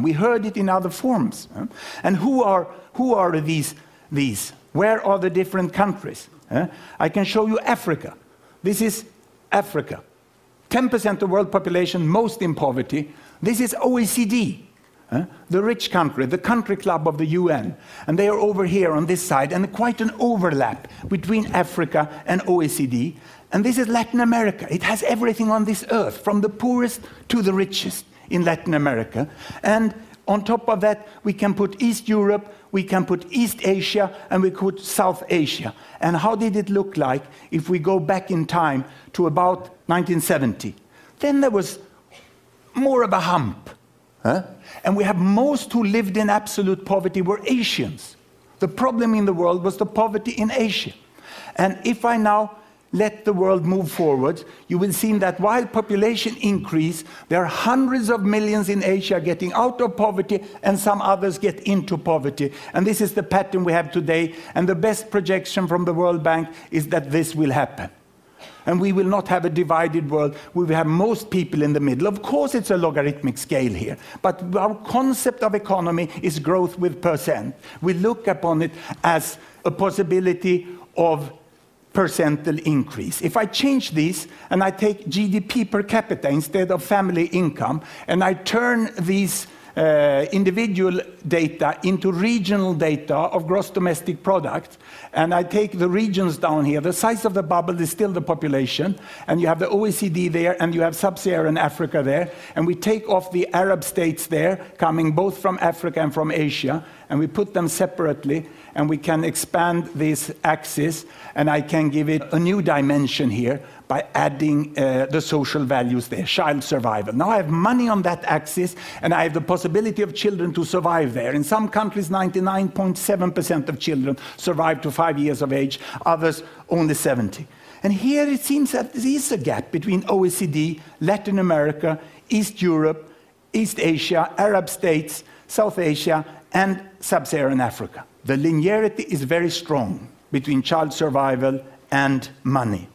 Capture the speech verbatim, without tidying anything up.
We heard it in other forms. Uh, and who are, who are these, these? Where are the different countries? Uh, I can show you Africa. This is Africa. ten percent of the world population, most in poverty. This is O E C D, uh, the rich country, the country club of the U N. And they are over here on this side, and quite an overlap between Africa and O E C D. And this is Latin America. It has everything on this earth, from the poorest to the richest in Latin America. And on top of that, we can put East Europe, we can put East Asia, and we put South Asia. And how did it look like if we go back in time to about nineteen seventy? Then there was more of a hump. Huh? And we have most who lived in absolute poverty were Asians. The problem in the world was the poverty in Asia. And if I now let the world move forward, you will see that while population increase, there are hundreds of millions in Asia getting out of poverty, and some others get into poverty. And this is the pattern we have today, and the best projection from the World Bank is that this will happen. And we will not have a divided world. We will have most people in the middle. Of course, it's a logarithmic scale here. But our concept of economy is growth with percent. We look upon it as a possibility of percentage increase. If I change this and I take G D P per capita instead of family income, and I turn these uh, individual data into regional data of gross domestic product, and I take the regions down here, the size of the bubble is still the population, and you have the O E C D there, and you have sub-Saharan Africa there, and we take off the Arab states there, coming both from Africa and from Asia, and we put them separately, and we can expand this axis, and I can give it a new dimension here by adding uh, the social values there, child survival. Now I have money on that axis, and I have the possibility of children to survive there. In some countries, ninety-nine point seven percent of children survive to five years of age, others only seventy. And here it seems that there is a gap between O E C D, Latin America, East Europe, East Asia, Arab states, South Asia, and sub-Saharan Africa. The linearity is very strong between child survival and money.